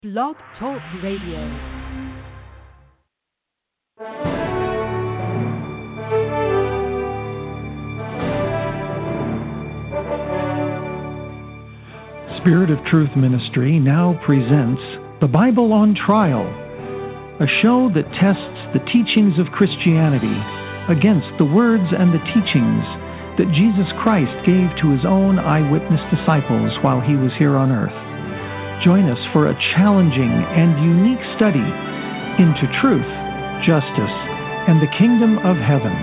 Blog Talk Radio. Spirit of Truth Ministry now presents The Bible on Trial, a show that tests the teachings of Christianity against the words and the teachings that Jesus Christ gave to his own eyewitness disciples while he was here on earth. Join us for a challenging and unique study into truth, justice, and the kingdom of heaven.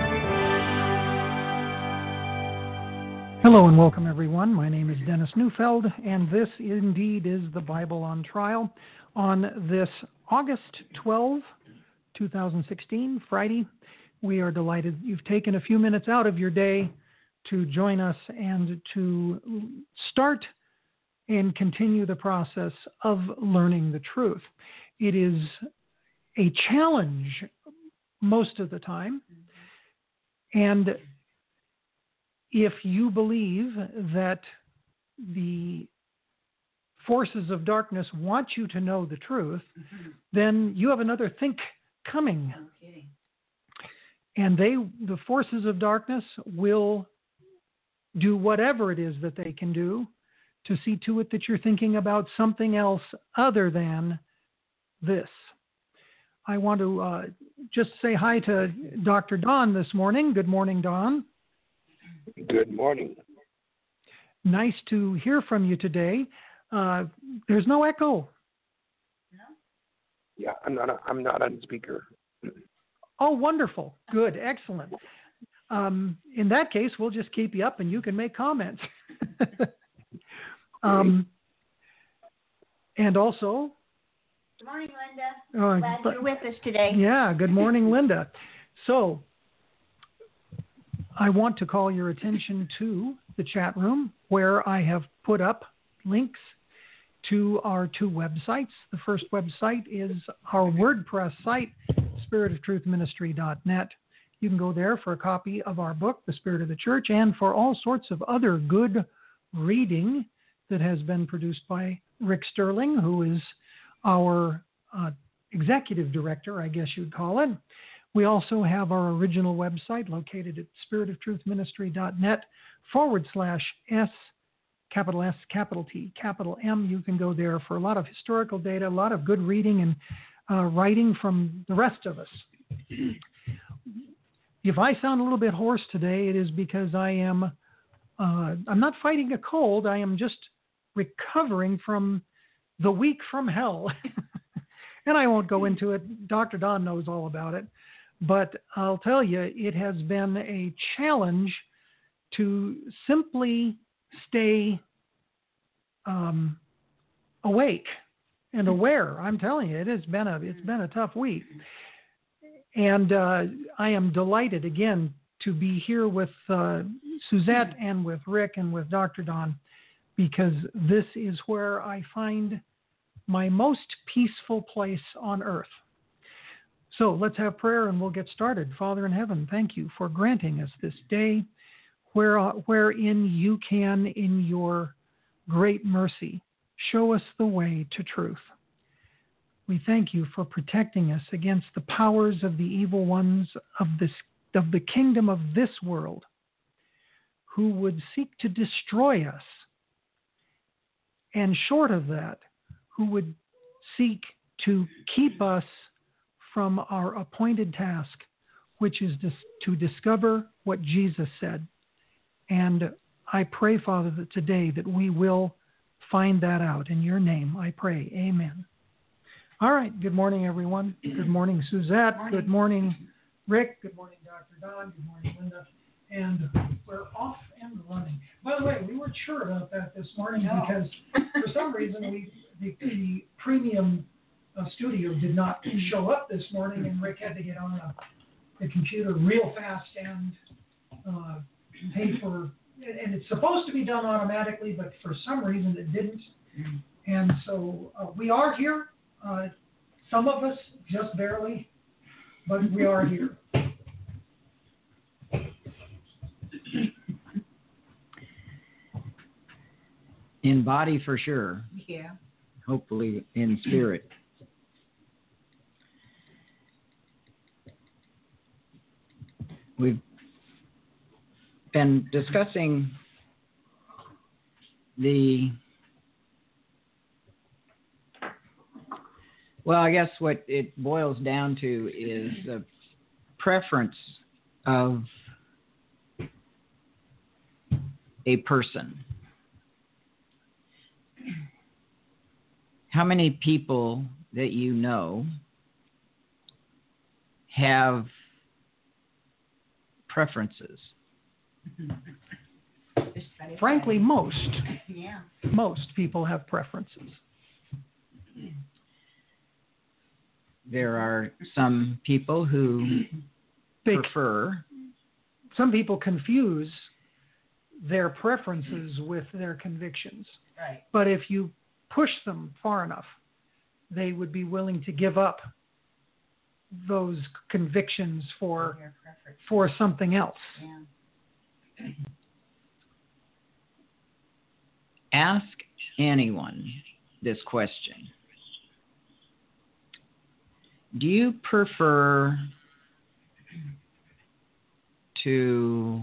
Hello and welcome, everyone. My name is Dennis Neufeld, and this indeed is the Bible on Trial on this August 12, 2016, Friday. We are delighted you've taken a few minutes out of your day to join us and to start and continue the process of learning the truth. It is a challenge most of the time, and if you believe that the forces of darkness want you to know the truth, then you have another think coming. No kidding. And the forces of darkness will do whatever it is that they can do to see to it that you're thinking about something else other than this. I want to just say hi to Dr. Don this morning. Good morning, Don. Good morning. Nice to hear from you today. There's no echo. No? Yeah, I'm not on speaker. Oh, wonderful. Good. Excellent. In that case, we'll just keep you up and you can make comments. And also, Good morning, Linda. Glad you're with us today. Yeah, good morning, Linda. So, I want to call your attention to the chat room where I have put up links to our two websites. The first website is our WordPress site, spiritoftruthministry.net. You can go there for a copy of our book, The Spirit of the Church, and for all sorts of other good reading that has been produced by Rick Sterling, who is our executive director, I guess you'd call it. We also have our original website located at spiritoftruthministry.net/S, capital S, capital T, capital M. You can go there for a lot of historical data, a lot of good reading and writing from the rest of us. If I sound a little bit hoarse today, it is because I'm not fighting a cold. I am just recovering from the week from hell. And I won't go into it. Dr. Don knows all about it. But I'll tell you, it has been a challenge to simply stay awake and aware. I'm telling you, it's been a tough week. And I am delighted again to be here with Suzette and with Rick and with Dr. Don, because this is where I find my most peaceful place on earth. So let's have prayer and we'll get started. Father in heaven, thank you for granting us this day wherein you can, in your great mercy, show us the way to truth. We thank you for protecting us against the powers of the evil ones of the kingdom of this world, who would seek to destroy us, and short of that, who would seek to keep us from our appointed task, which is to discover what Jesus said. And I pray, Father, that today that we will find that out. In your name, I pray. Amen. All right. Good morning, everyone. Good morning, Suzette. Good morning, Rick. Good morning, Dr. Don. Good morning, Linda. And we're off and running. By the way, we weren't sure about that this morning because for some reason the premium studio did not show up this morning, and Rick had to get on the computer real fast and pay for. And it's supposed to be done automatically, but for some reason it didn't. And so we are here. Some of us just barely, but we are here. In body for sure. Yeah. hopefully in spirit. We've been discussing I guess what it boils down to is the preference of a person. How many people that you know have preferences? Frankly, most. Yeah. Most people have preferences. There are some people who prefer. Some people confuse their preferences with their convictions. Right. But if you push them far enough, they would be willing to give up those convictions for something else. Yeah. Ask anyone this question. Do you prefer to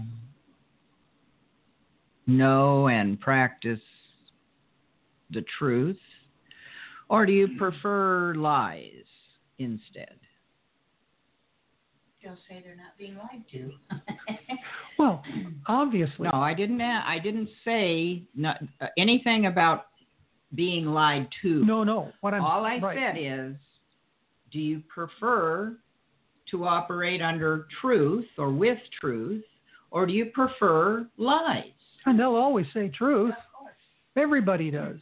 know and practice the truth, or do you prefer lies instead? They'll say they're not being lied to. Well, obviously. No, I didn't say anything about being lied to. No. All I said is, do you prefer to operate under truth or with truth, or do you prefer lies? And they'll always say truth. Of course. Everybody does.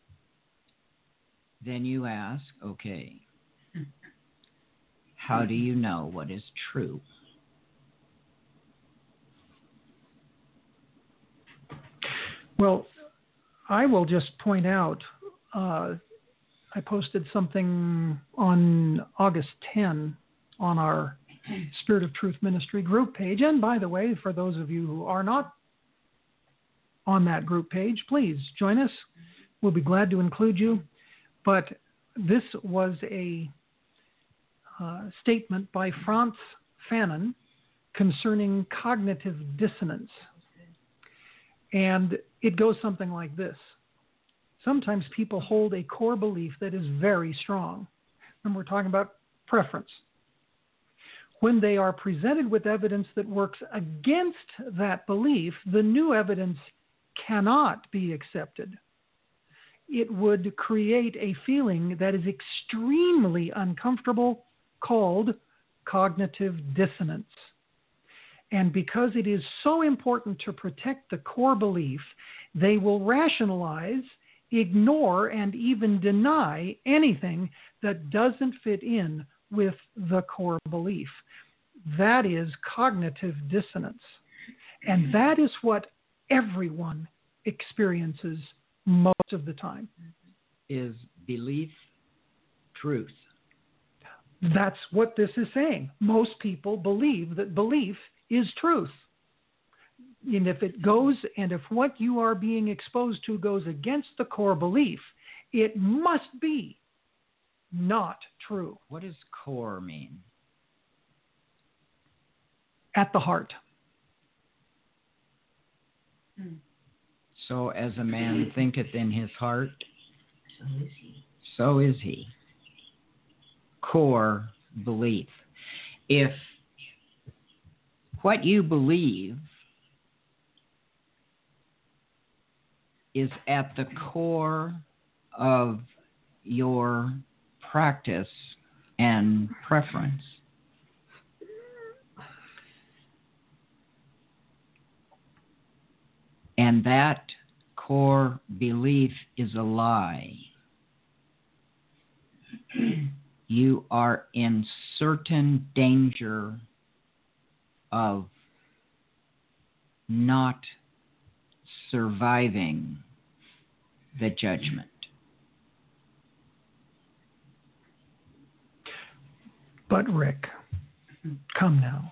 Then you ask, okay, how do you know what is true? Well, I will just point out, I posted something on August 10 on our Spirit of Truth Ministry group page. And by the way, for those of you who are not on that group page, please join us. We'll be glad to include you. But this was a statement by Frantz Fanon concerning cognitive dissonance. And it goes something like this. Sometimes people hold a core belief that is very strong. And we're talking about preference. When they are presented with evidence that works against that belief, the new evidence cannot be accepted. It would create a feeling that is extremely uncomfortable, called cognitive dissonance. And because it is so important to protect the core belief, they will rationalize, ignore, and even deny anything that doesn't fit in with the core belief. That is cognitive dissonance. And that is what everyone experiences most of the time. Is belief truth? That's what this is saying. Most people believe that belief is truth. And if what you are being exposed to goes against the core belief, it must be not true. What does core mean? At the heart. So as a man thinketh in his heart, So is he. So is he. Core belief. If what you believe is at the core of your practice and preference, and that core belief is a lie, you are in certain danger of not surviving the judgment. But Rick, come now.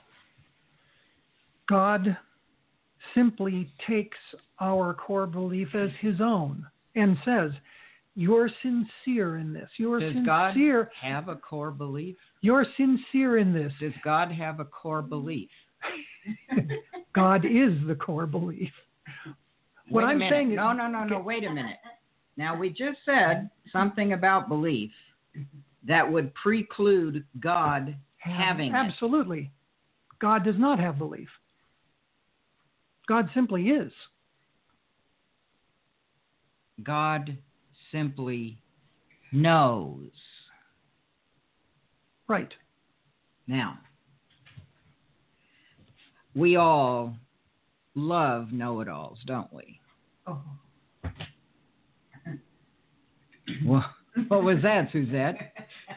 God simply takes our core belief as his own and says, You're sincere in this. Does God have a core belief? You're sincere in this. Does God have a core belief? God is the core belief. What I'm saying is... No, wait a minute. Now, we just said something about belief that would preclude God having it. Absolutely. God does not have belief. God simply is. God simply knows. Right. Now, we all love know-it-alls, don't we? Oh. Well, what was that, Suzette?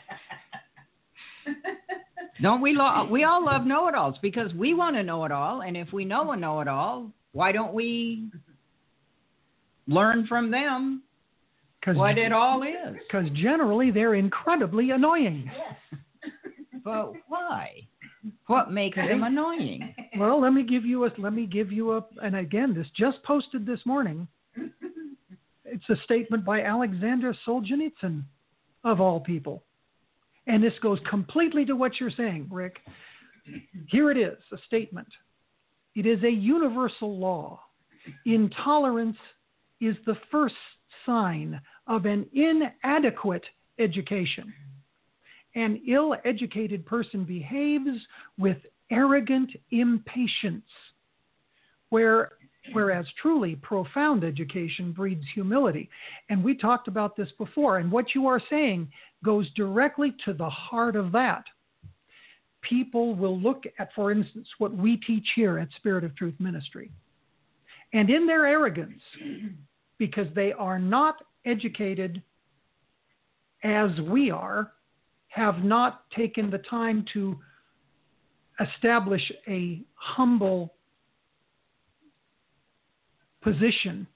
Don't we? We all love know-it-alls because we want to know it all, and if we know a know-it-all, why don't we learn from them what it all is? Because generally they're incredibly annoying. Yes. But why? What makes them annoying? Well, let me give you a, and again, this just posted this morning. It's a statement by Alexander Solzhenitsyn, of all people. And this goes completely to what you're saying, Rick. Here it is, a statement. It is a universal law. Intolerance is the first sign of an inadequate education. An ill-educated person behaves with arrogant impatience, whereas truly profound education breeds humility. And we talked about this before, and what you are saying goes directly to the heart of that. People will look at, for instance, what we teach here at Spirit of Truth Ministry. And in their arrogance, because they are not educated as we are, have not taken the time to establish a humble position,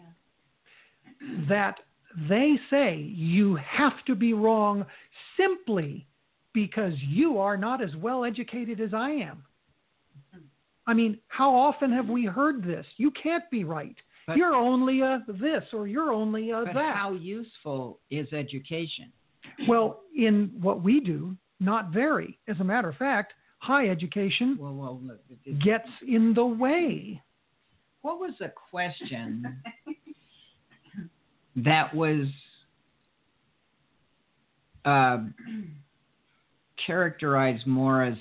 that they say you have to be wrong simply because you are not as well educated as I am. I mean, how often have we heard this? You can't be right. But you're only a this or you're only a that. But how useful is education? Well, in what we do, not very. As a matter of fact, high education gets in the way. What was a question that was characterized more as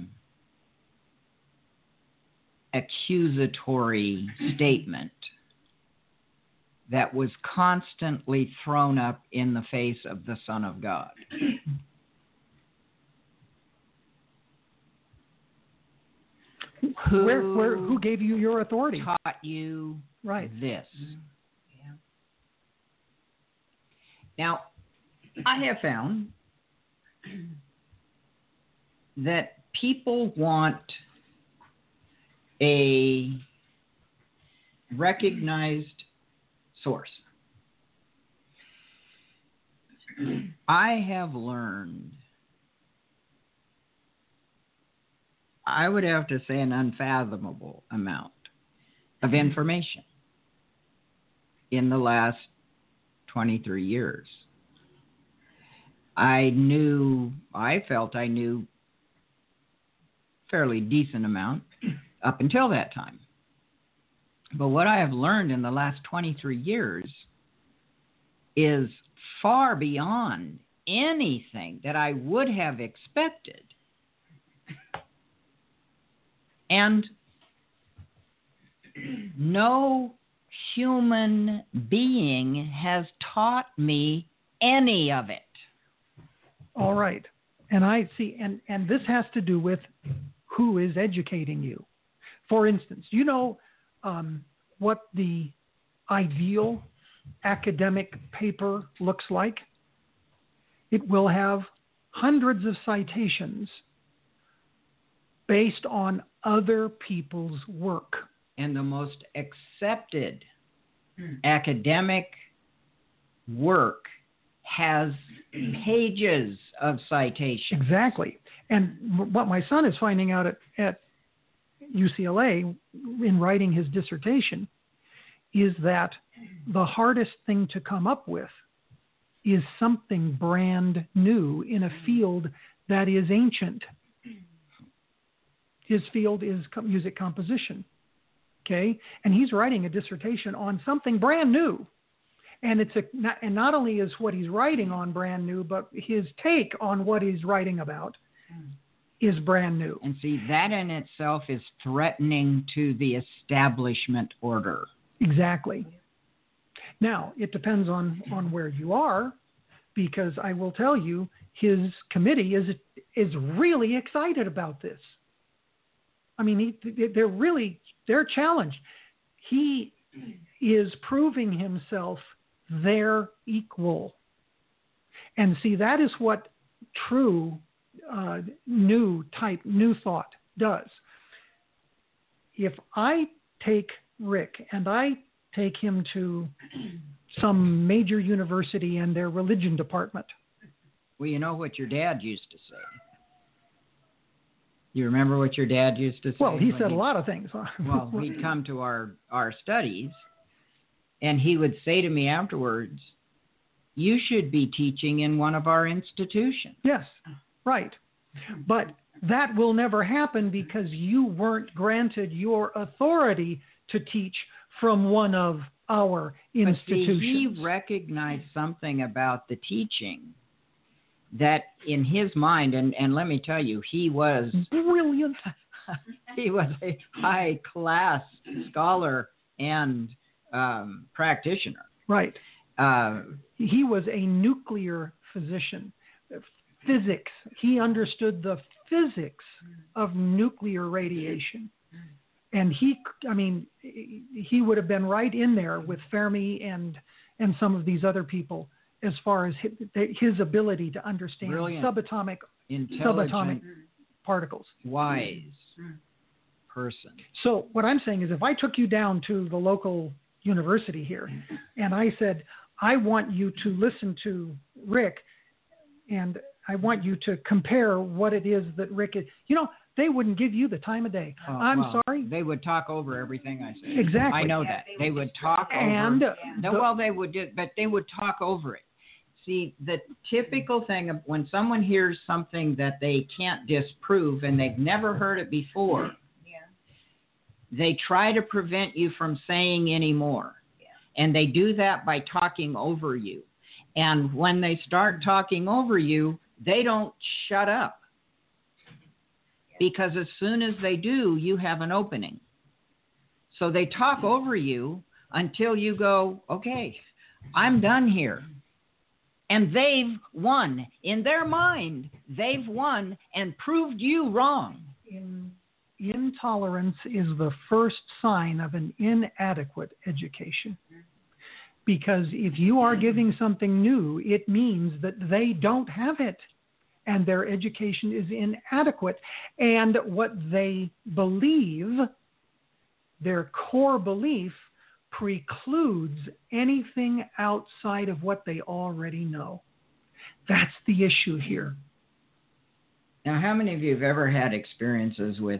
accusatory statement that was constantly thrown up in the face of the Son of God? Who gave you your authority? Taught you this? Yeah. Now, I have found that people want a recognized source. I have learned, I would have to say, an unfathomable amount of information in the last 23 years. I felt I knew fairly decent amount up until that time. But what I have learned in the last 23 years is far beyond anything that I would have expected. And no human being has taught me any of it. All right. And I see, and this has to do with who is educating you. For instance, you know what the ideal academic paper looks like? It will have hundreds of citations based on other people's work. And the most accepted academic work has pages of citations. Exactly. And what my son is finding out at UCLA in writing his dissertation is that the hardest thing to come up with is something brand new in a field that is ancient. His field is music composition. Okay? And he's writing a dissertation on something brand new. And and not only is what he's writing on brand new, but his take on what he's writing about is brand new. And see, that in itself is threatening to the establishment order. Exactly. Now, it depends on where you are, because I will tell you, his committee is really excited about this. I mean, they're challenged. He is proving himself their equal. And see, that is what true new thought does. If I take Rick and I take him to some major university and their religion department. Well, you know what your dad used to say. You remember what your dad used to say? Well, he said a lot of things. Well, he'd come to our studies, and he would say to me afterwards, "You should be teaching in one of our institutions." Yes, right. But that will never happen because you weren't granted your authority to teach from one of our institutions. But see, he recognized something about the teaching that in his mind, and let me tell you, he was brilliant. He was a high-class scholar and practitioner. Right. He was a nuclear physician. Physics. He understood the physics of nuclear radiation. And he would have been right in there with Fermi and some of these other people as far as his ability to understand subatomic particles. Wise person. So what I'm saying is, if I took you down to the local university here and I said, I want you to listen to Rick and I want you to compare what it is that Rick is, they wouldn't give you the time of day. Sorry. They would talk over everything I said. Exactly. I know that. They would talk over. They would, but they would talk over it. See, the typical thing of when someone hears something that they can't disprove and they've never heard it before, they try to prevent you from saying any more. Yeah. And they do that by talking over you. And when they start talking over you, they don't shut up. Because as soon as they do, you have an opening. So they talk over you until you go, okay, I'm done here. And they've won. In their mind, they've won and proved you wrong. Intolerance is the first sign of an inadequate education. Because if you are giving something new, it means that they don't have it. And their education is inadequate. And what they believe, their core belief, precludes anything outside of what they already know. That's the issue here. Now, how many of you have ever had experiences with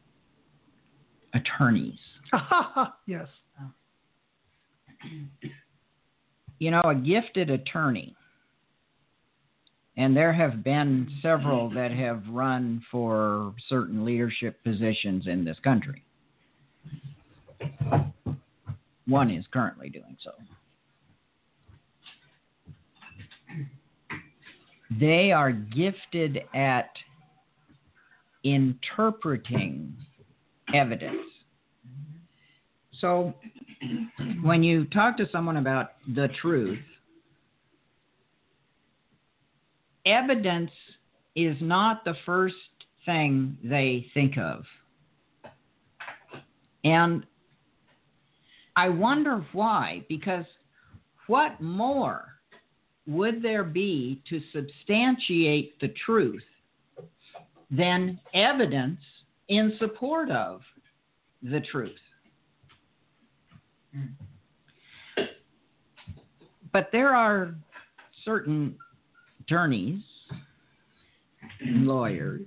attorneys? Yes. A gifted attorney, and there have been several that have run for certain leadership positions in this country. One is currently doing so. They are gifted at interpreting evidence. So when you talk to someone about the truth, evidence is not the first thing they think of. And I wonder why, because what more would there be to substantiate the truth than evidence in support of the truth? But there are certain attorneys and lawyers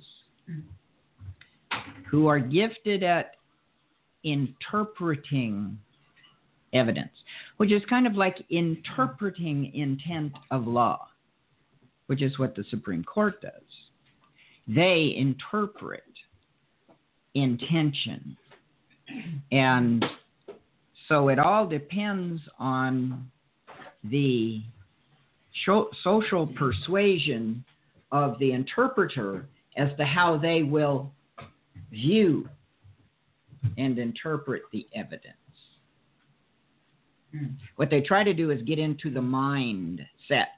who are gifted at interpreting evidence, which is kind of like interpreting intent of law, which is what the Supreme Court does. They interpret intention. And so it all depends on the social persuasion of the interpreter as to how they will view and interpret the evidence. What they try to do is get into the mindset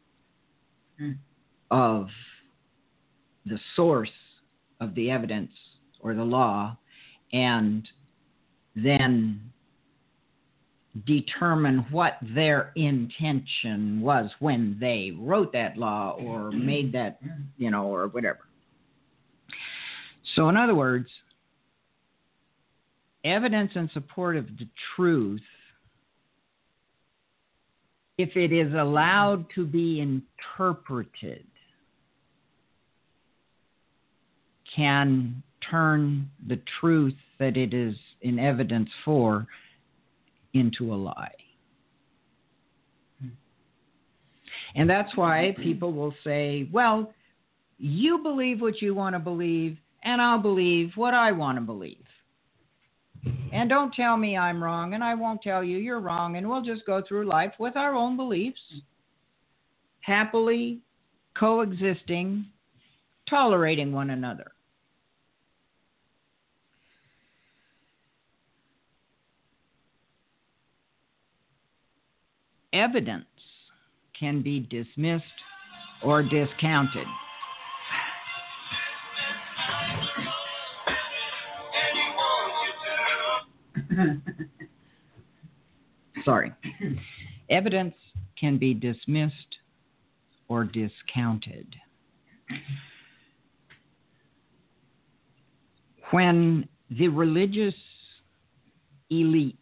of the source of the evidence or the law, and then determine what their intention was when they wrote that law or made that, or whatever. So in other words, evidence in support of the truth, if it is allowed to be interpreted, can turn the truth that it is in evidence for into a lie. And that's why people will say, well, you believe what you want to believe, and I'll believe what I want to believe. And don't tell me I'm wrong, and I won't tell you you're wrong, and we'll just go through life with our own beliefs, happily coexisting, tolerating one another. Evidence can be dismissed or discounted. Sorry. Evidence can be dismissed or discounted. When the religious elite,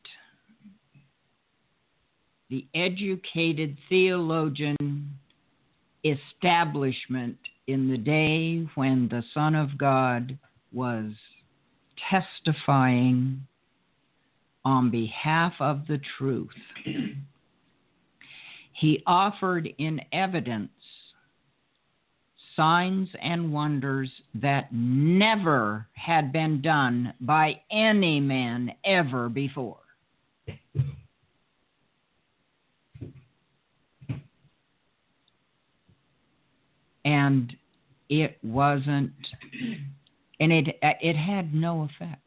the educated theologian establishment in the day when the Son of God was testifying on behalf of the truth, he offered in evidence signs and wonders that never had been done by any man ever before. And it wasn't, and it had no effect.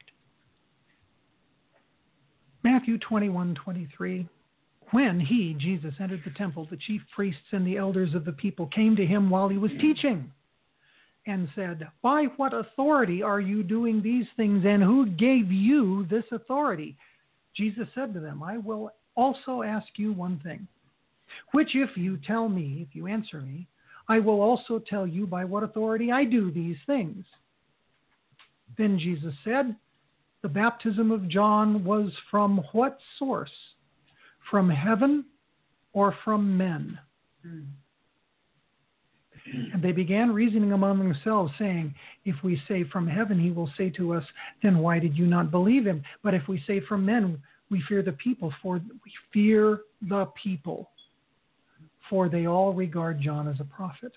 Matthew 21:23. When he, Jesus, entered the temple, the chief priests and the elders of the people came to him while he was teaching and said, "By what authority are you doing these things, and who gave you this authority?" Jesus said to them, "I will also ask you one thing, which if you answer me, I will also tell you by what authority I do these things." Then Jesus said, "The baptism of John was from what source? From heaven or from men?" And they began reasoning among themselves, saying, "If we say from heaven, he will say to us, then why did you not believe him? But if we say from men, we fear the people, for they all regard John as a prophet."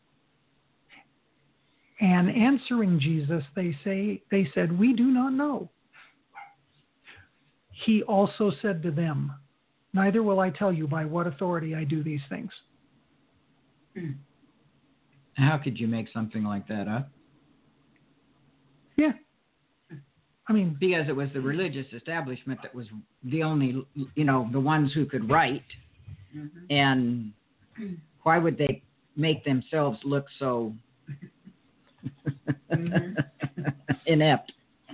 And answering Jesus, they said, "We do not know." He also said to them, "Neither will I tell you by what authority I do these things." How could you make something like that up? Yeah. I mean, because it was the religious establishment that was the only, the ones who could write. Mm-hmm. And why would they make themselves look so inept?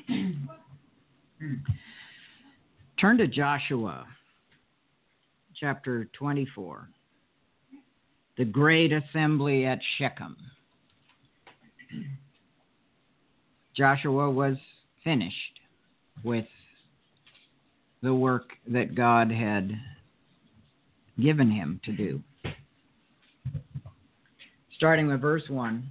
Turn to Joshua chapter 24, the great assembly at Shechem. Joshua was finished with the work that God had given him to do. Starting with verse 1,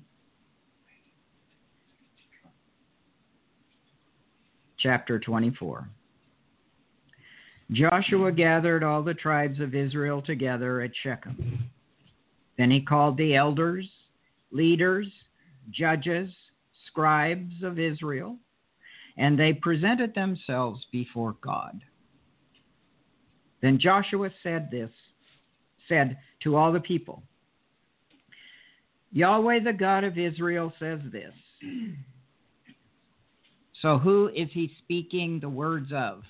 chapter 24. Joshua gathered all the tribes of Israel together at Shechem. Then he called the elders, leaders, judges, scribes of Israel, and they presented themselves before God. Then Joshua said to all the people, Yahweh, the God of Israel, says this. So who is he speaking the words of?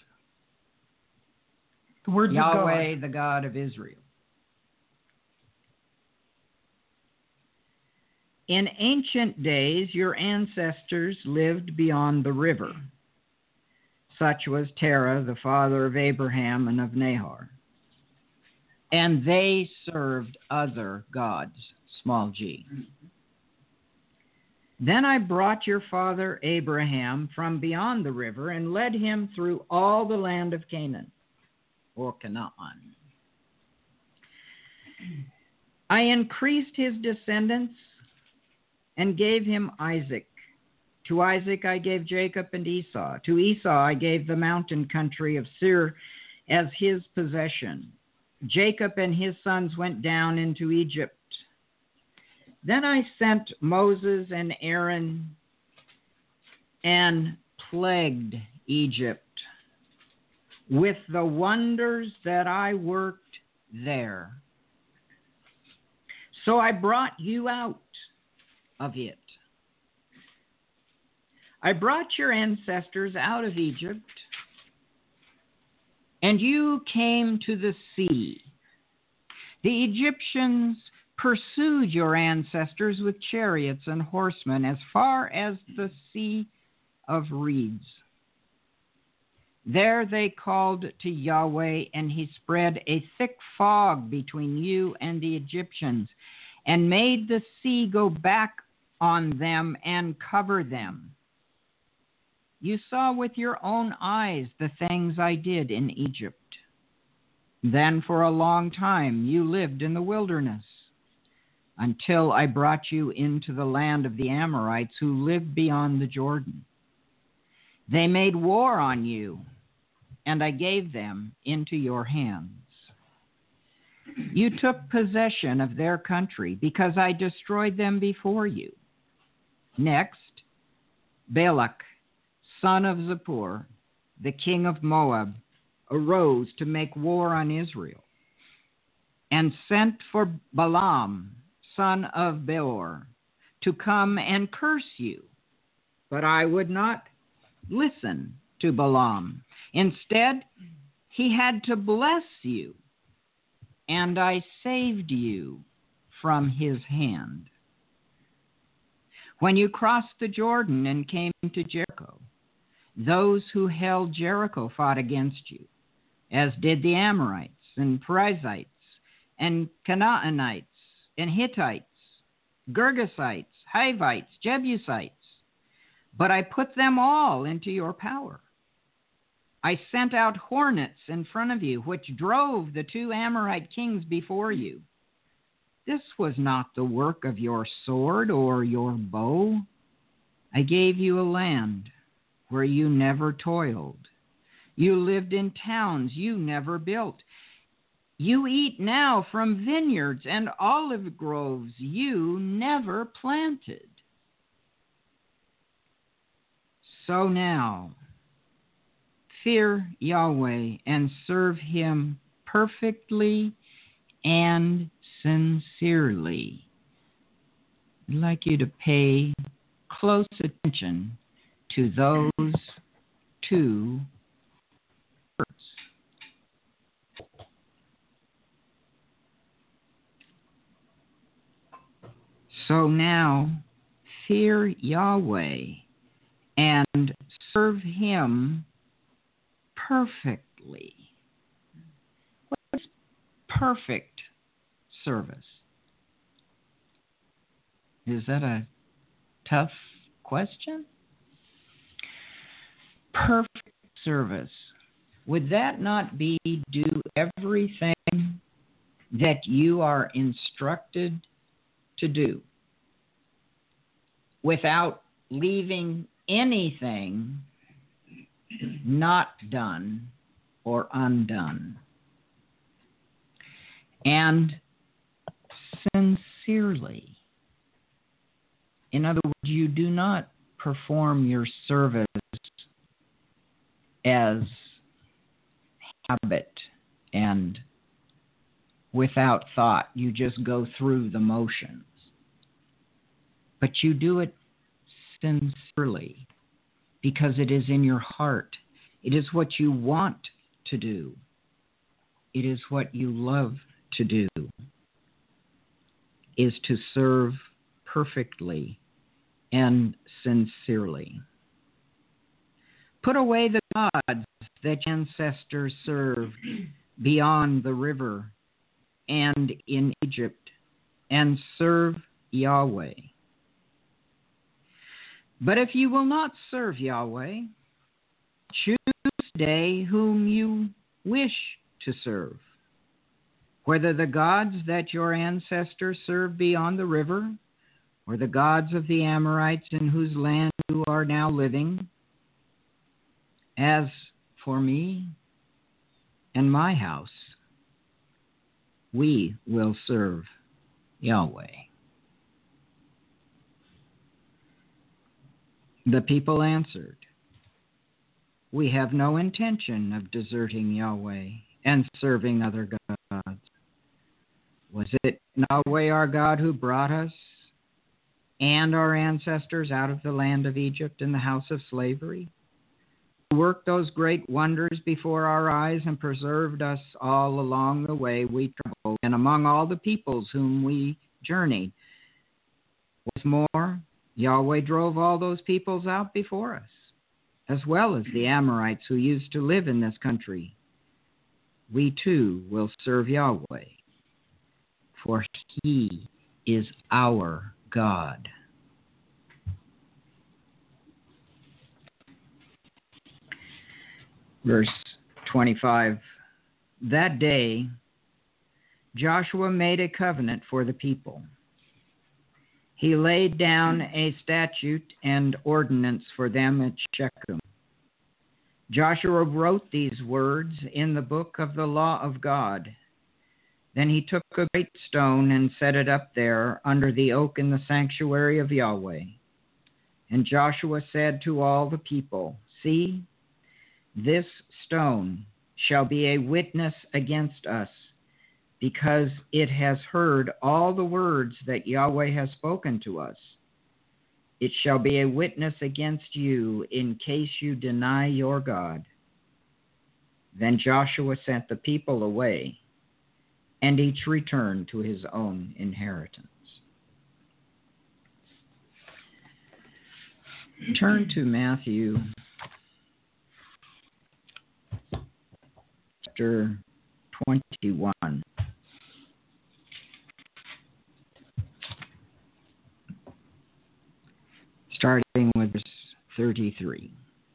The words Yahweh, of God. the God of Israel. In ancient days, your ancestors lived beyond the river. Such was Terah, the father of Abraham and of Nahor. And they served other gods, small g. Then I brought your father Abraham from beyond the river and led him through all the land of Canaan, or Canaan. I increased his descendants and gave him Isaac. To Isaac I gave Jacob and Esau. To Esau I gave the mountain country of Seir as his possession. Jacob and his sons went down into Egypt. Then I sent Moses and Aaron and plagued Egypt with the wonders that I worked there. So I brought you out of it. I brought your ancestors out of Egypt, and you came to the sea. The Egyptians pursued your ancestors with chariots and horsemen as far as the Sea of Reeds. There they called to Yahweh, and he spread a thick fog between you and the Egyptians, and made the sea go back on them and cover them. You saw with your own eyes the things I did in Egypt. Then for a long time you lived in the wilderness, until I brought you into the land of the Amorites who lived beyond the Jordan. They made war on you, and I gave them into your hands. You took possession of their country because I destroyed them before you. Next, Balak, son of Zippor, the king of Moab, arose to make war on Israel and sent for Balaam, son of Beor, to come and curse you. But I would not listen to Balaam. Instead, he had to bless you, and I saved you from his hand. When you crossed the Jordan and came to Jericho, those who held Jericho fought against you, as did the Amorites and Perizzites and Canaanites and Hittites, Girgasites, Hivites, Jebusites. But I put them all into your power. I sent out hornets in front of you, which drove the 2 Amorite kings before you. This was not the work of your sword or your bow. I gave you a land where you never toiled. You lived in towns you never built. You eat now from vineyards and olive groves you never planted. So now, fear Yahweh and serve him perfectly and sincerely. I'd like you to pay close attention to those 2 words. So now, fear Yahweh and serve him perfectly. What is perfect service? Is that a tough question? Perfect service. Would that not be do everything that you are instructed to do without leaving anything not done or undone. And sincerely. In other words, you do not perform your service as habit and without thought. You just go through the motions. But you do it sincerely because it is in your heart. It is what you want to do. It is what you love to do, is to serve perfectly and sincerely. Put away the gods that ancestors served beyond the river and in Egypt, and serve Yahweh. But if you will not serve Yahweh, choose today whom you wish to serve, whether the gods that your ancestors served beyond the river, or the gods of the Amorites in whose land you are now living. As for me and my house, we will serve Yahweh. The people answered, we have no intention of deserting Yahweh and serving other gods. Was it Yahweh our God who brought us and our ancestors out of the land of Egypt in the house of slavery, who worked those great wonders before our eyes and preserved us all along the way we traveled, and among all the peoples whom we journeyed? What's more, Yahweh drove all those peoples out before us, as well as the Amorites who used to live in this country. We too will serve Yahweh, for He is our God. Verse 25. That day, Joshua made a covenant for the people. He laid down a statute and ordinance for them at Shechem. Joshua wrote these words in the book of the law of God. Then he took a great stone and set it up there under the oak in the sanctuary of Yahweh. And Joshua said to all the people, see, this stone shall be a witness against us, because it has heard all the words that Yahweh has spoken to us. It shall be a witness against you in case you deny your God. Then Joshua sent the people away, and each returned to his own inheritance. Turn to Matthew chapter 21. Starting with verse 33.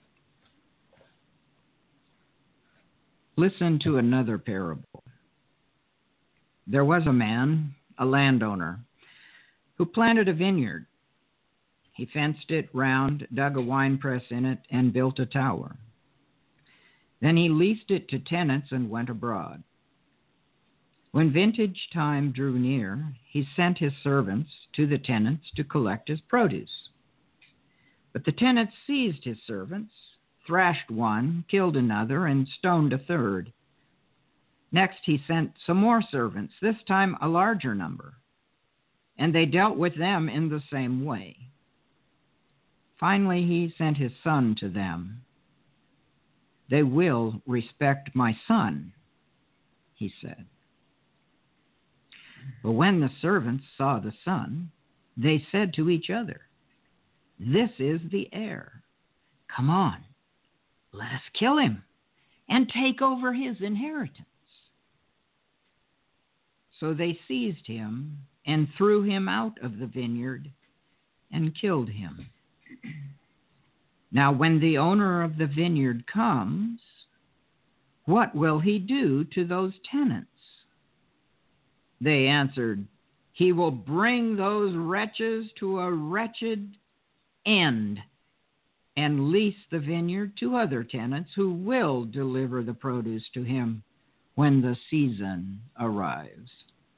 Listen to another parable. There was a man, a landowner, who planted a vineyard. He fenced it round, dug a winepress in it, and built a tower. Then he leased it to tenants and went abroad. When vintage time drew near, he sent his servants to the tenants to collect his produce. But the tenants seized his servants, thrashed one, killed another, and stoned a third. Next he sent some more servants, this time a larger number, and they dealt with them in the same way. Finally he sent his son to them. They will respect my son, he said. But when the servants saw the son, they said to each other, this is the heir. Come on, let us kill him and take over his inheritance. So they seized him and threw him out of the vineyard and killed him. Now, when the owner of the vineyard comes, what will he do to those tenants? They answered, he will bring those wretches to a wretched end and lease the vineyard to other tenants who will deliver the produce to him when the season arrives.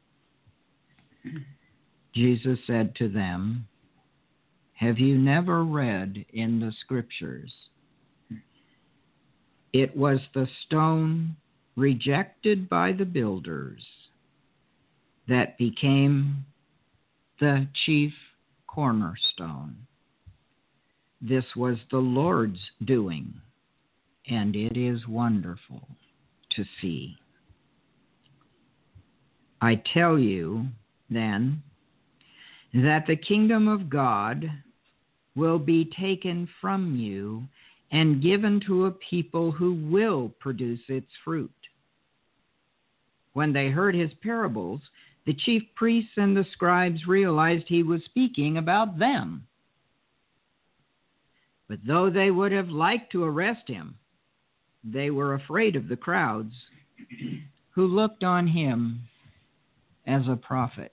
Jesus said to them, "Have you never read in the Scriptures? It was the stone rejected by the builders that became the chief cornerstone. This was the Lord's doing, and it is wonderful to see. I tell you, then, that the kingdom of God will be taken from you and given to a people who will produce its fruit." When they heard his parables, the chief priests and the scribes realized he was speaking about them. But though they would have liked to arrest him, they were afraid of the crowds, who looked on him as a prophet.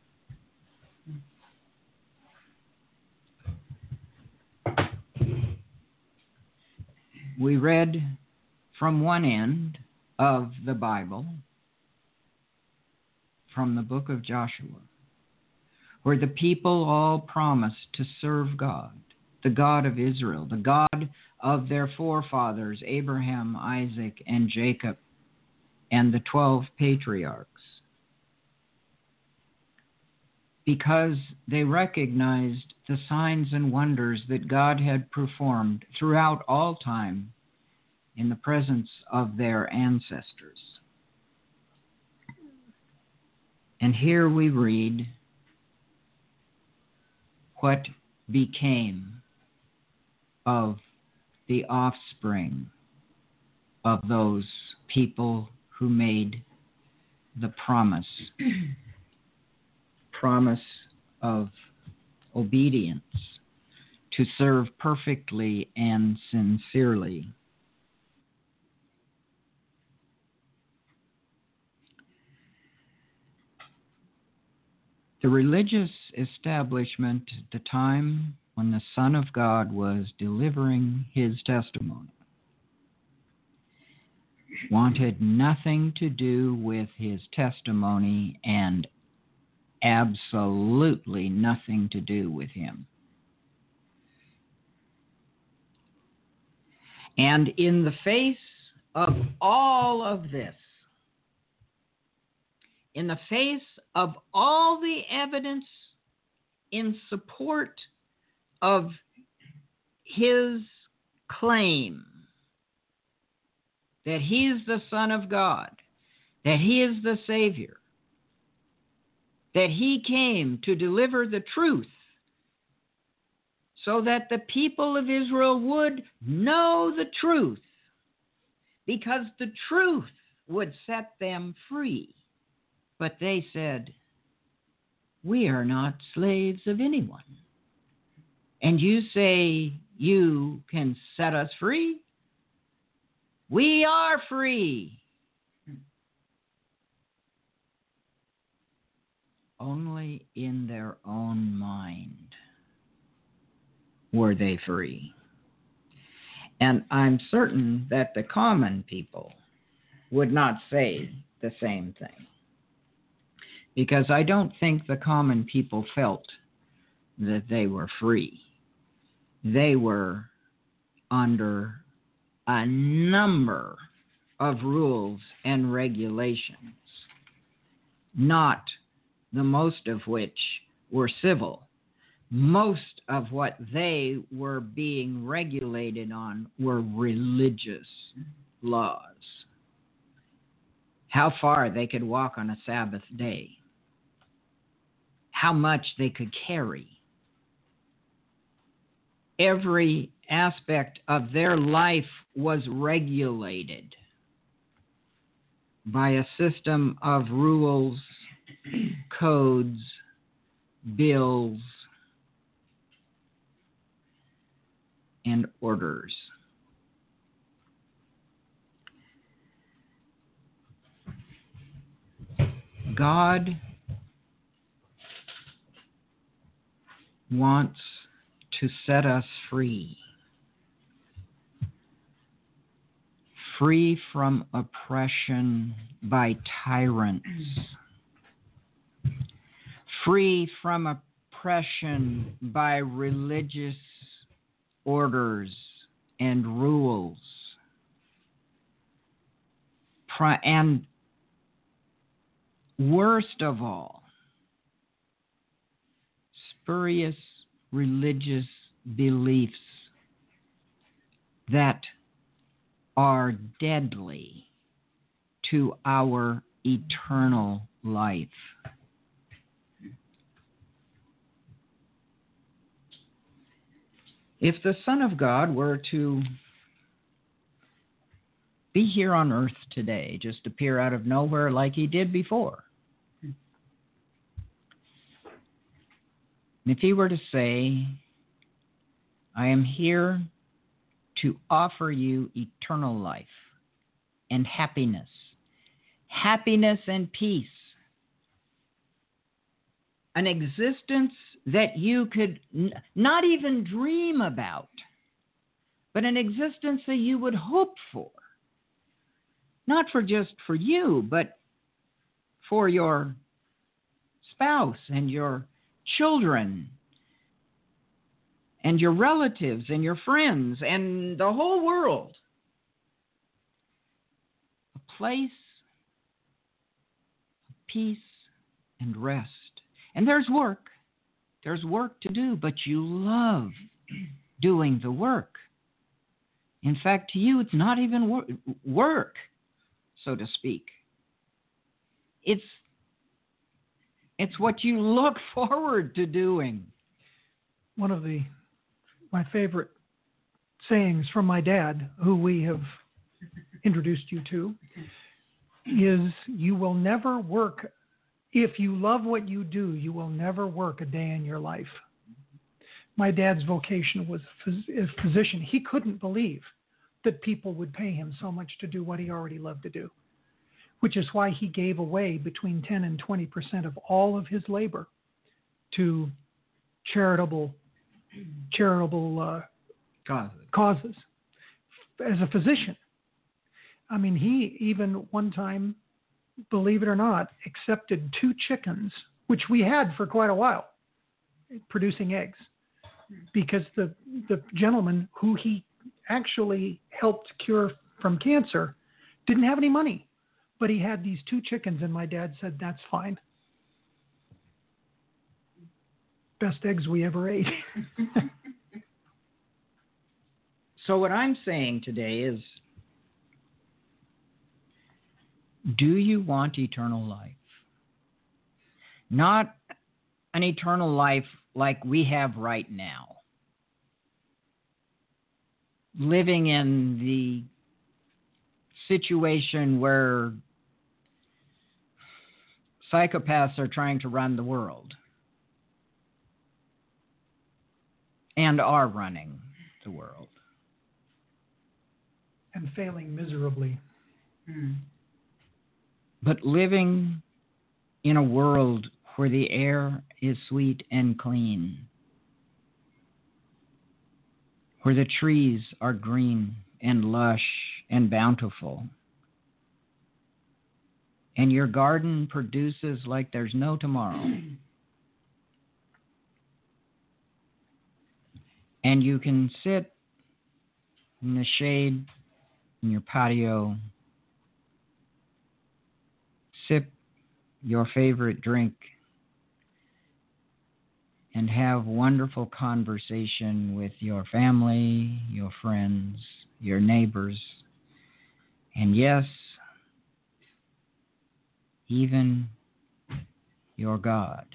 We read from one end of the Bible, from the book of Joshua, where the people all promised to serve God, the God of Israel, the God of their forefathers, Abraham, Isaac, and Jacob, and the 12 patriarchs, because they recognized the signs and wonders that God had performed throughout all time in the presence of their ancestors. And here we read what became of the offspring of those people who made the promise of obedience to serve perfectly and sincerely. The religious establishment at the time when the Son of God was delivering his testimony wanted nothing to do with his testimony and absolutely nothing to do with him. And in the face of all of this, in the face of all the evidence in support of his claim that he is the Son of God, that he is the Savior, that he came to deliver the truth so that the people of Israel would know the truth, because the truth would set them free. But they said, "We are not slaves of anyone. And you say you can set us free? We are free." Only in their own mind were they free. And I'm certain that the common people would not say the same thing, because I don't think the common people felt that they were free. They were under a number of rules and regulations, not the most of which were civil. Most of what they were being regulated on were religious laws. How far they could walk on a Sabbath day, how much they could carry. Every aspect of their life was regulated by a system of rules, codes, bills, and orders. God wants to set us free. free from oppression by tyrants, free from oppression by religious orders and rules, and worst of all, spurious religious beliefs that are deadly to our eternal life. If the Son of God were to be here on earth today, just appear out of nowhere like he did before, and if he were to say, I am here to offer you eternal life and happiness and peace, an existence that you could not even dream about, but an existence that you would hope for, not for just for you, but for your spouse and your children and your relatives and your friends and the whole world. A place of peace and rest. And there's work. There's work to do, but you love doing the work. In fact, to you, it's not even work, so to speak. It's what you look forward to doing. One of my favorite sayings from my dad, who we have introduced you to, is you will never work. If you love what you do, you will never work a day in your life. My dad's vocation was a physician. He couldn't believe that people would pay him so much to do what he already loved to do, which is why he gave away between 10 and 20% of all of his labor to charitable causes as a physician. I mean, he even one time, believe it or not, accepted 2 chickens, which we had for quite a while, producing eggs, because the gentleman who he actually helped cure from cancer didn't have any money, but he had these 2 chickens, and my dad said, that's fine. Best eggs we ever ate. So what I'm saying today is, do you want eternal life? Not an eternal life like we have right now, living in the situation where psychopaths are trying to run the world and are running the world. And failing miserably. But living in a world where the air is sweet and clean, where the trees are green and lush and bountiful, and your garden produces like there's no tomorrow, and you can sit in the shade in your patio, sip your favorite drink, and have wonderful conversation with your family, your friends, your neighbors, and yes, even your God.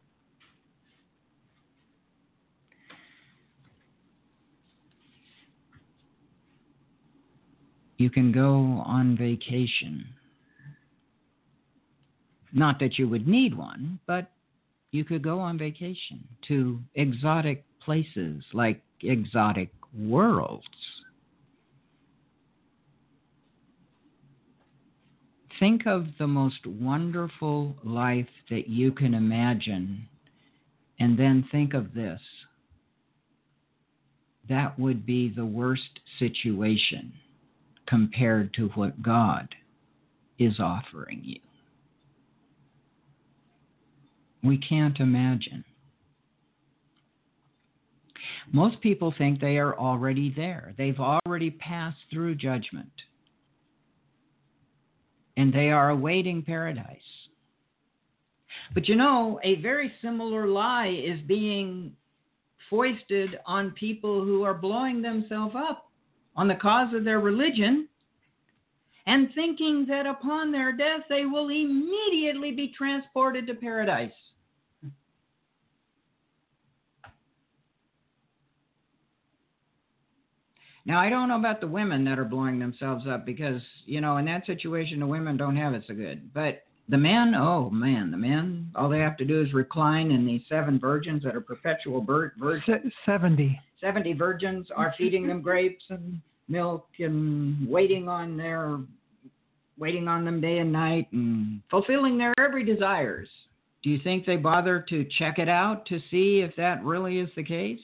You can go on vacation. Not that you would need one, but you could go on vacation to exotic places like exotic worlds. Think of the most wonderful life that you can imagine, and then think of this. That would be the worst situation compared to what God is offering you. We can't imagine. Most people think they are already there. They've already passed through judgment. And they are awaiting paradise. But you know, a very similar lie is being foisted on people who are blowing themselves up on the cause of their religion and thinking that upon their death they will immediately be transported to paradise. Now, I don't know about the women that are blowing themselves up because, you know, in that situation, the women don't have it so good. But the men, oh, man, the men, all they have to do is recline, and these 7 virgins that are perpetual virgins. 70. 70 virgins are feeding them grapes and milk and waiting on them day and night and fulfilling their every desires. Do you think they bother to check it out to see if that really is the case?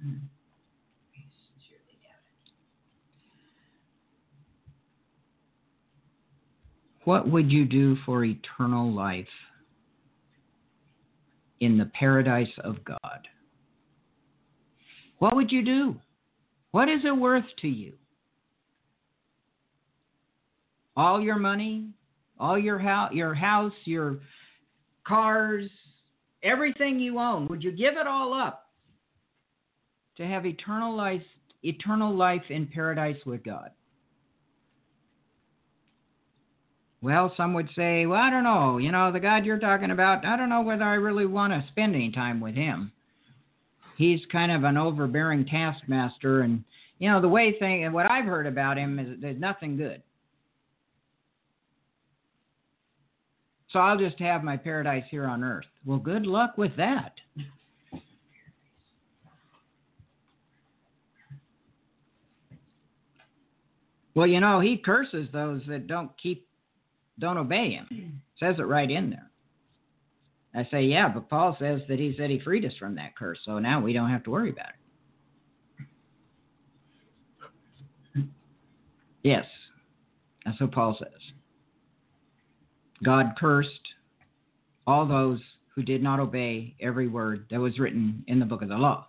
What would you do for eternal life in the paradise of God? What would you do? What is it worth to you? All your money, all your house, your cars, everything you own, would you give it all up to have eternal life in paradise with God? Well, some would say, well, I don't know. You know, the God you're talking about, I don't know whether I really want to spend any time with him. He's kind of an overbearing taskmaster, and, you know, what I've heard about him is there's nothing good. So I'll just have my paradise here on earth. Well, good luck with that. Well, you know, he curses those that don't obey him. Says it right in there. I say, yeah, but Paul says that he said he freed us from that curse, so now we don't have to worry about it. Yes, that's what Paul says. God cursed all those who did not obey every word that was written in the book of the law.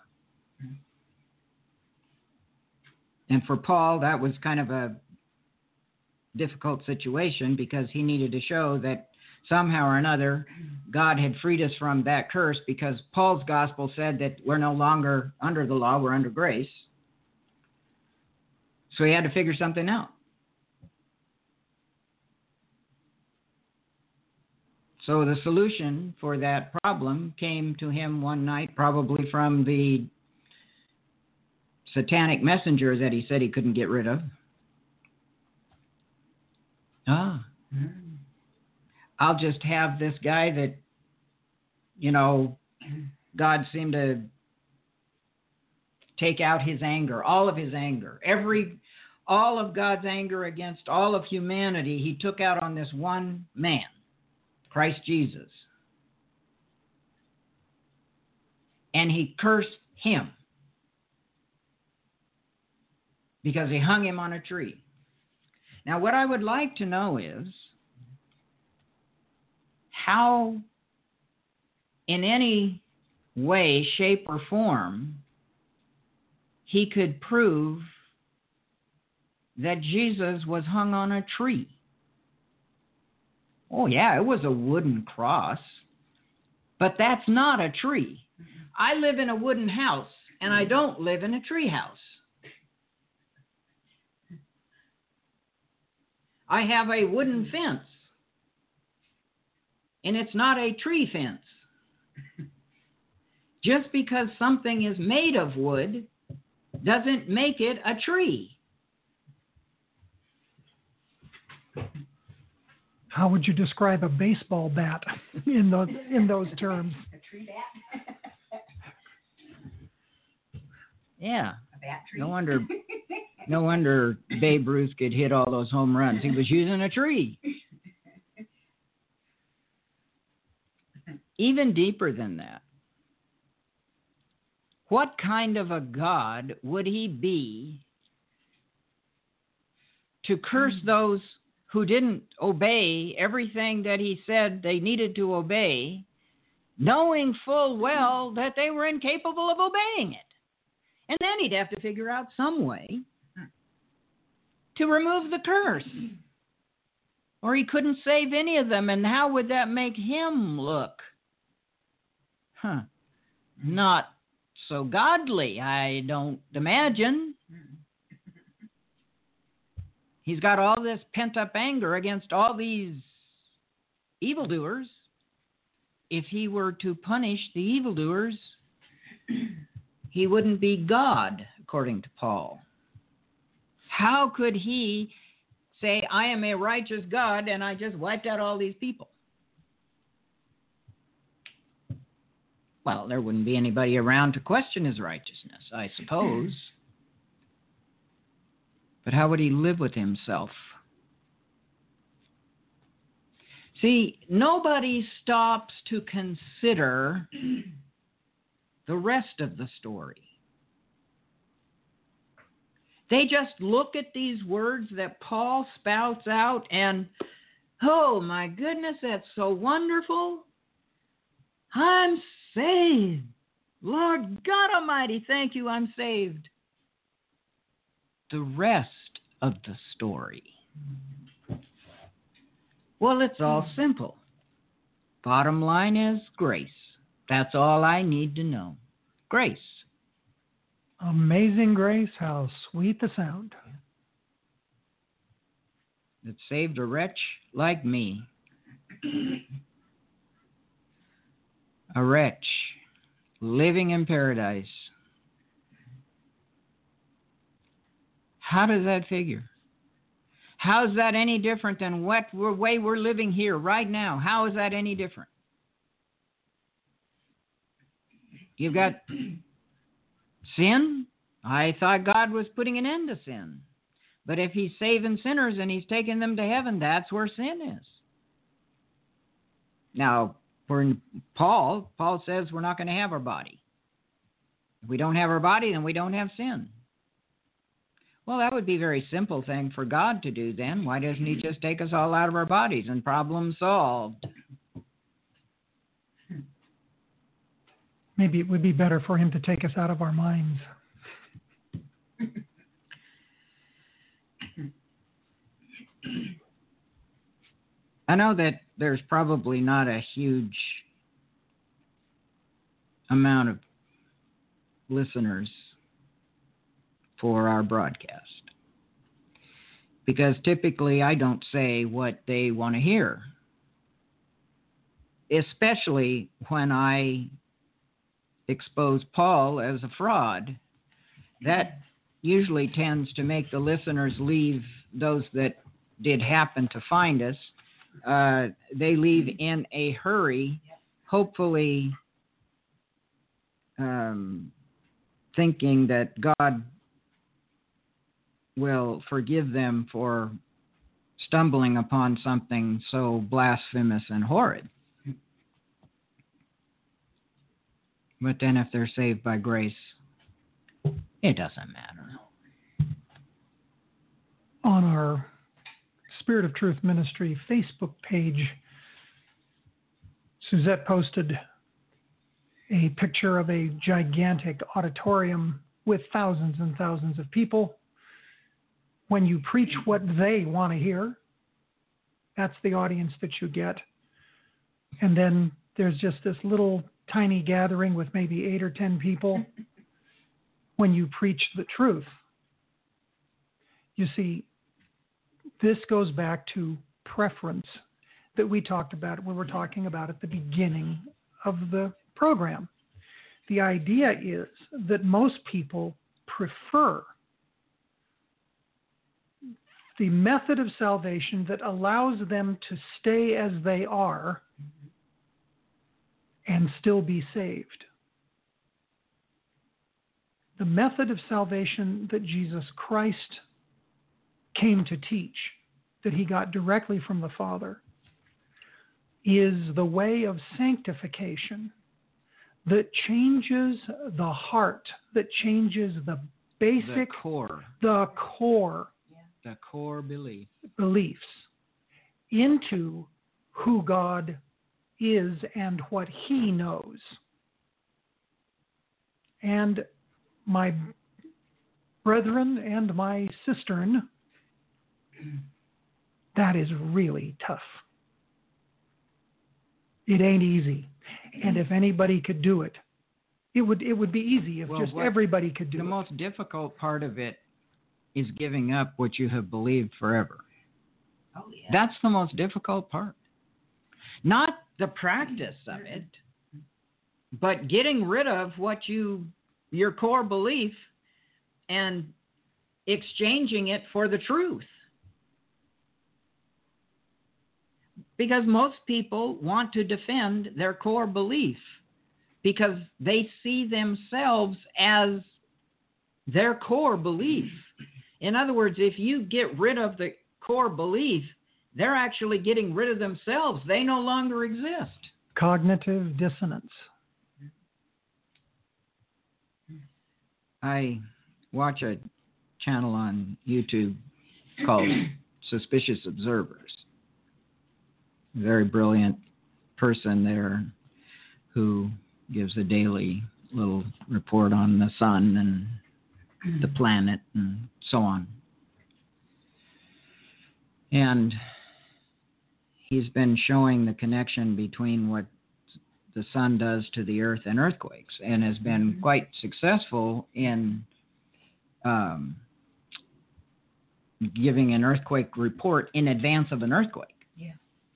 And for Paul, that was kind of a difficult situation because he needed to show that somehow or another God had freed us from that curse, because Paul's gospel said that we're no longer under the law, we're under grace. So he had to figure something out. So the solution for that problem came to him one night, probably from the satanic messenger that he said he couldn't get rid of. I'll just have this guy that, you know, God seemed to take out his anger, all of his anger, all of God's anger against all of humanity, he took out on this one man, Christ Jesus. And he cursed him because he hung him on a tree. Now, what I would like to know is how, in any way, shape, or form, he could prove that Jesus was hung on a tree. Oh, yeah, it was a wooden cross, but that's not a tree. I live in a wooden house, and I don't live in a tree house. I have a wooden fence, and it's not a tree fence. Just because something is made of wood doesn't make it a tree. How would you describe a baseball bat in those terms? A tree bat? Yeah. A bat tree? No wonder Babe Ruth could hit all those home runs. He was using a tree. Even deeper than that, what kind of a God would he be to curse those who didn't obey everything that he said they needed to obey, knowing full well that they were incapable of obeying it. And then he'd have to figure out some way to remove the curse. Or he couldn't save any of them, and how would that make him look? Not so godly, I don't imagine. He's got all this pent-up anger against all these evildoers. If he were to punish the evildoers, he wouldn't be God, according to Paul. How could he say, I am a righteous God, and I just wiped out all these people? Well, there wouldn't be anybody around to question his righteousness, I suppose. But how would he live with himself? See, nobody stops to consider the rest of the story. They just look at these words that Paul spouts out and, oh my goodness, that's so wonderful. I'm saved. Lord God Almighty, thank you, I'm saved. The rest of the story. Well, it's all simple. Bottom line is grace. That's all I need to know. Grace. Amazing grace, how sweet the sound. That saved a wretch like me. A wretch living in paradise. How does that figure? How is that any different than what way we're living here right now? How is that any different? You've got sin. I thought God was putting an end to sin. But if he's saving sinners and he's taking them to heaven, that's where sin is. Now, for Paul says we're not going to have our body. If we don't have our body, then we don't have sin. Well, that would be a very simple thing for God to do then. Why doesn't he just take us all out of our bodies and problem solved? Maybe it would be better for him to take us out of our minds. I know that there's probably not a huge amount of listeners for our broadcast, because typically I don't say what they want to hear, especially when I expose Paul as a fraud. That usually tends to make the listeners leave, those that did happen to find us, they leave in a hurry, hopefully thinking that God will forgive them for stumbling upon something so blasphemous and horrid. But then if they're saved by grace, it doesn't matter. On our Spirit of Truth Ministry Facebook page, Suzette posted a picture of a gigantic auditorium with thousands and thousands of people. When you preach what they want to hear, that's the audience that you get. And then there's just this little tiny gathering with maybe 8 or 10 people when you preach the truth. You see, this goes back to preference that we talked about, we were talking about at the beginning of the program. The idea is that most people prefer the method of salvation that allows them to stay as they are and still be saved. The method of salvation that Jesus Christ came to teach, that he got directly from the Father, is the way of sanctification that changes the heart, that changes the basic, the core. The core. The core beliefs into who God is and what He knows. And my brethren and my sistern, that is really tough. It ain't easy. And if anybody could do it, it would be easy if just everybody could do it. The most difficult part of it is giving up what you have believed forever. Oh, yeah. That's the most difficult part. Not the practice of it, but getting rid of what your core belief and exchanging it for the truth. Because most people want to defend their core belief because they see themselves as their core belief. In other words, if you get rid of the core belief, they're actually getting rid of themselves. They no longer exist. Cognitive dissonance. I watch a channel on YouTube called Suspicious Observers. Very brilliant person there who gives a daily little report on the sun and the planet and so on. And he's been showing the connection between what the sun does to the earth and earthquakes, and has been quite successful in giving an earthquake report in advance of an earthquake. Yeah.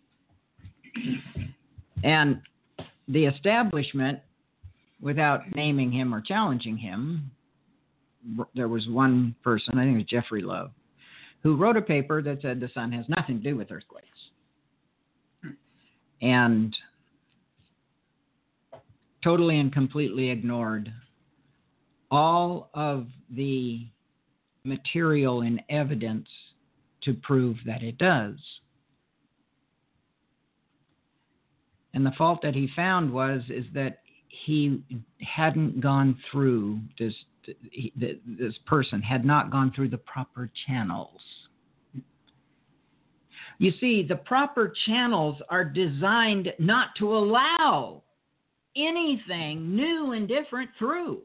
And the establishment, without naming him or challenging him, there was one person, I think it was Jeffrey Love, who wrote a paper that said the sun has nothing to do with earthquakes. And totally and completely ignored all of the material and evidence to prove that it does. And the fault that he found is that he hadn't gone through this person had not gone through the proper channels. You see, the proper channels are designed not to allow anything new and different through.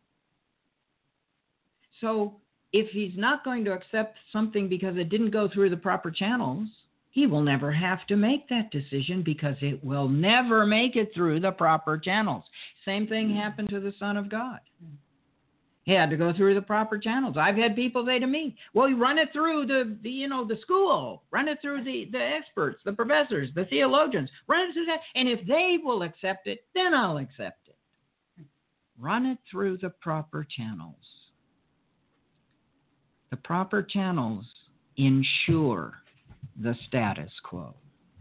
So if he's not going to accept something because it didn't go through the proper channels, he will never have to make that decision because it will never make it through the proper channels. Same thing happened to the Son of God. He had to go through the proper channels. I've had people say to me, well, you run it through the school, run it through the experts, the professors, the theologians, run it through that. And if they will accept it, then I'll accept it. Run it through the proper channels. The proper channels ensure the status quo.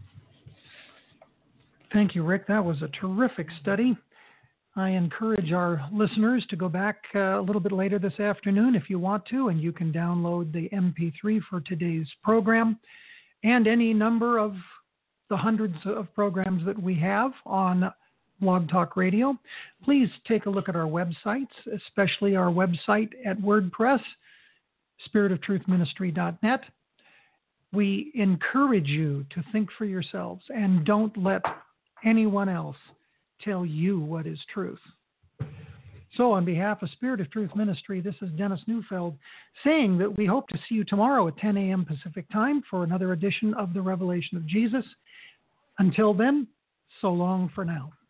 Thank you, Rick. That was a terrific study. I encourage our listeners to go back a little bit later this afternoon if you want to, and you can download the MP3 for today's program and any number of the hundreds of programs that we have on Blog Talk Radio. Please take a look at our websites, especially our website at WordPress, spiritofTruthMinistry.net. We encourage you to think for yourselves and don't let anyone else tell you what is truth. So on behalf of Spirit of Truth Ministry, this is Dennis Neufeld saying that we hope to see you tomorrow at 10 a.m. Pacific time for another edition of the Revelation of Jesus. Until then, so long for now.